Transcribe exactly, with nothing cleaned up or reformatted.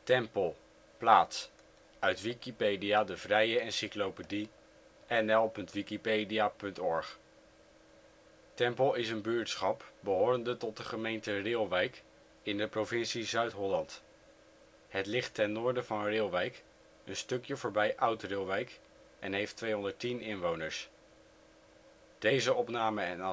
Tempel, plaats, uit Wikipedia, de vrije encyclopedie. N L punt wikipedia punt org. Tempel is een buurtschap behorende tot de gemeente Reeuwijk in de provincie Zuid-Holland. Het ligt ten noorden van Reeuwijk, een stukje voorbij Oud-Reeuwijk en heeft tweehonderdtien inwoners. Plaatsen in de gemeente Reeuwijk. Dorpen: Bilthoven · De Haar · Majum · Labbenum · Molenhoek (gedeelte) · Nederasselt · Overbetuwe Stad: Salland · Niebert · Noordwijk · Nuis Buurtschappen: Bakkerom (deels) · Balktil · De Haar · Hamrik · De Jammer · Keuningswijk · De Linde ·' t Malijk · Trimunt · Willemstad · Zethuis Groningen: Steden en dorpen in Gelderland Nederland: Provincies · Gemeenten 51° 58 ' NB, 6°